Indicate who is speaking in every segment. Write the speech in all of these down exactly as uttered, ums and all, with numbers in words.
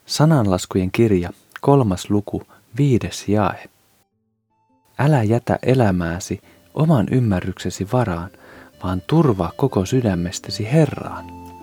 Speaker 1: Sananlaskujen kirja, kolmas luku, viides jae. Älä jätä elämääsi oman ymmärryksesi varaan, vaan turvaa koko sydämestäsi Herraan.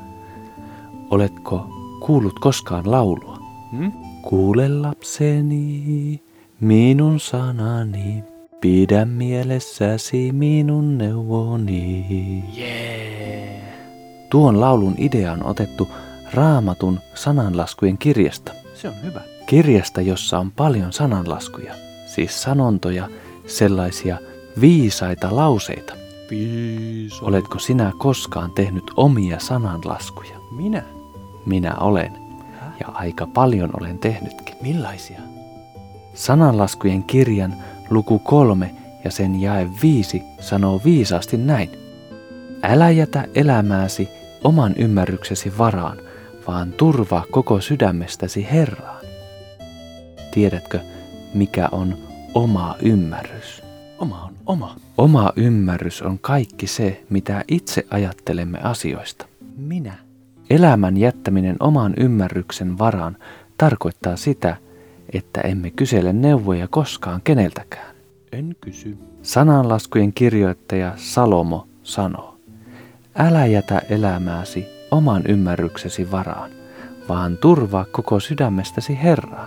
Speaker 1: Oletko kuullut koskaan laulua?
Speaker 2: Hmm?
Speaker 1: Kuule lapseni, minun sanani, pidä mielessäsi minun neuvoni.
Speaker 2: Yeah.
Speaker 1: Tuon laulun idea on otettu Raamatun sananlaskujen kirjasta.
Speaker 2: Se on hyvä.
Speaker 1: Kirjasta, jossa on paljon sananlaskuja, siis sanontoja, sellaisia viisaita lauseita.
Speaker 2: Viisaita.
Speaker 1: Oletko sinä koskaan tehnyt omia sananlaskuja?
Speaker 2: Minä?
Speaker 1: Minä olen,
Speaker 2: Häh?
Speaker 1: ja aika paljon olen tehnytkin.
Speaker 2: Millaisia?
Speaker 1: Sananlaskujen kirjan luku kolme ja sen jae viisi sanoo viisaasti näin. Älä jätä elämääsi oman ymmärryksesi varaan, vaan turvaa koko sydämestäsi Herraan. Tiedätkö, mikä on oma ymmärrys?
Speaker 2: Oma on oma.
Speaker 1: Oma ymmärrys on kaikki se, mitä itse ajattelemme asioista.
Speaker 2: Minä.
Speaker 1: Elämän jättäminen oman ymmärryksen varaan tarkoittaa sitä, että emme kysele neuvoja koskaan keneltäkään.
Speaker 2: En kysy.
Speaker 1: Sananlaskujen kirjoittaja Salomo sanoo, älä jätä elämääsi oman ymmärryksesi varaan, vaan turvaa koko sydämestäsi Herraan.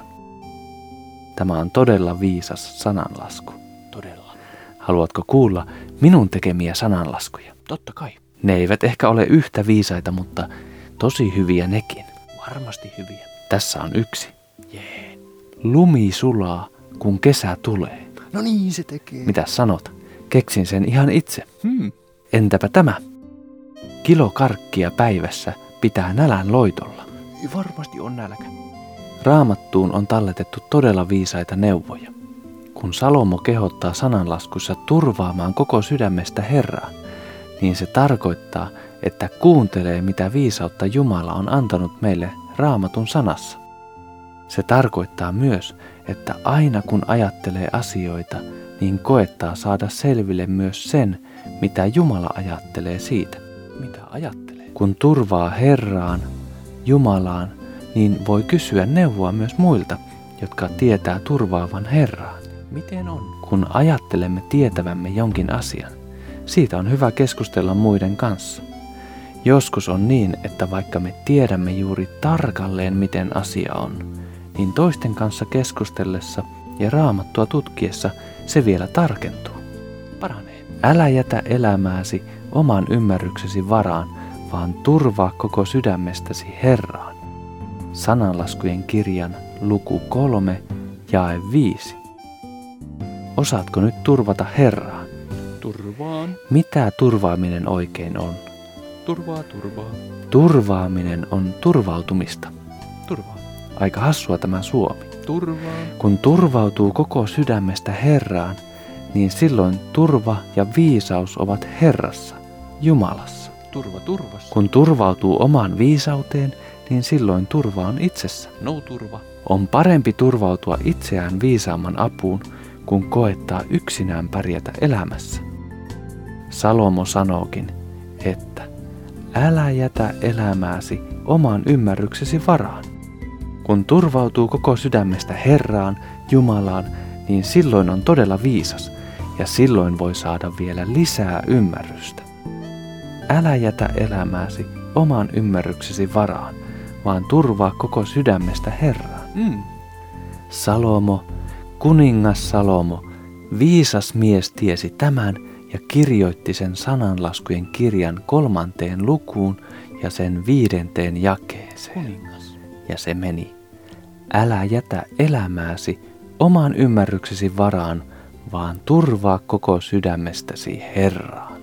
Speaker 1: Tämä on todella viisas sananlasku.
Speaker 2: Todella.
Speaker 1: Haluatko kuulla minun tekemiä sananlaskuja?
Speaker 2: Totta kai.
Speaker 1: Ne eivät ehkä ole yhtä viisaita, mutta tosi hyviä nekin.
Speaker 2: Varmasti hyviä.
Speaker 1: Tässä on yksi.
Speaker 2: Jee.
Speaker 1: Lumi sulaa, kun kesä tulee.
Speaker 2: No niin se tekee.
Speaker 1: Mitä sanot? Keksin sen ihan itse.
Speaker 2: Hmm.
Speaker 1: Entäpä tämä? Kilo karkkia päivässä pitää nälän loitolla.
Speaker 2: Varmasti on nälkä.
Speaker 1: Raamattuun on talletettu todella viisaita neuvoja. Kun Salomo kehottaa sananlaskussa turvaamaan koko sydämestä Herraa, niin se tarkoittaa, että kuuntelee mitä viisautta Jumala on antanut meille Raamatun sanassa. Se tarkoittaa myös, että aina kun ajattelee asioita, niin koettaa saada selville myös sen, mitä Jumala ajattelee siitä.
Speaker 2: Mitä ajattelee?
Speaker 1: Kun turvaa Herraan, Jumalaan, niin voi kysyä neuvoa myös muilta, jotka tietää turvaavan Herraan.
Speaker 2: Miten on?
Speaker 1: Kun ajattelemme tietävämme jonkin asian, siitä on hyvä keskustella muiden kanssa. Joskus on niin, että vaikka me tiedämme juuri tarkalleen miten asia on, niin toisten kanssa keskustellessa ja Raamattua tutkiessa se vielä tarkentuu.
Speaker 2: Paranee.
Speaker 1: Älä jätä elämääsi oman ymmärryksesi varaan, vaan turvaa koko sydämestäsi Herraan. Sananlaskujen kirjan luku kolme, jae viisi. Osaatko nyt turvata Herraa?
Speaker 2: Turvaan.
Speaker 1: Mitä turvaaminen oikein on?
Speaker 2: Turvaa, turvaa.
Speaker 1: Turvaaminen on turvautumista.
Speaker 2: Turvaa.
Speaker 1: Aika hassua tämä suomi.
Speaker 2: Turvaan.
Speaker 1: Kun turvautuu koko sydämestä Herraan, niin silloin turva ja viisaus ovat Herrassa, Jumalassa.
Speaker 2: Turva turvassa.
Speaker 1: Kun turvautuu omaan viisauteen, niin silloin turva on itsessä.
Speaker 2: No turva.
Speaker 1: On parempi turvautua itseään viisaamman apuun, kun koettaa yksinään pärjätä elämässä. Salomo sanookin, että älä jätä elämääsi oman ymmärryksesi varaan. Kun turvautuu koko sydämestä Herraan, Jumalaan, niin silloin on todella viisas ja silloin voi saada vielä lisää ymmärrystä. Älä jätä elämääsi oman ymmärryksesi varaan, vaan turvaa koko sydämestä Herraan.
Speaker 2: Mm.
Speaker 1: Salomo, kuningas Salomo, viisas mies tiesi tämän ja kirjoitti sen sananlaskujen kirjan kolmanteen lukuun ja sen viidenteen jakeeseen.
Speaker 2: Kuningas.
Speaker 1: Ja se meni, älä jätä elämääsi oman ymmärryksesi varaan, vaan turvaa koko sydämestäsi Herraan.